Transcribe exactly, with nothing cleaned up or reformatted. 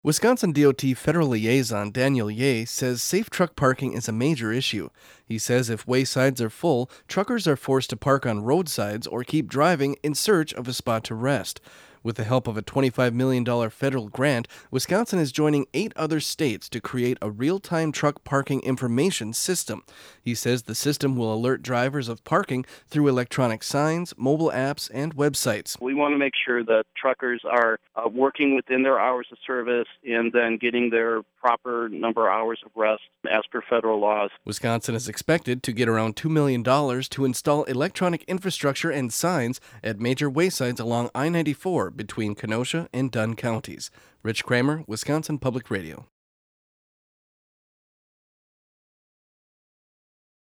Wisconsin D O T Federal Liaison Daniel Ye says safe truck parking is a major issue. He says if waysides are full, truckers are forced to park on roadsides or keep driving in search of a spot to rest. With the help of a twenty-five million dollars federal grant, Wisconsin is joining eight other states to create a real-time truck parking information system. He says the system will alert drivers of parking through electronic signs, mobile apps, and websites. We want to make sure that truckers are uh, working within their hours of service and then getting their proper number of hours of rest as per federal laws. Wisconsin is expected to get around two million dollars to install electronic infrastructure and signs at major waysides along I ninety-four between Kenosha and Dunn counties. Rich Kramer, Wisconsin Public Radio.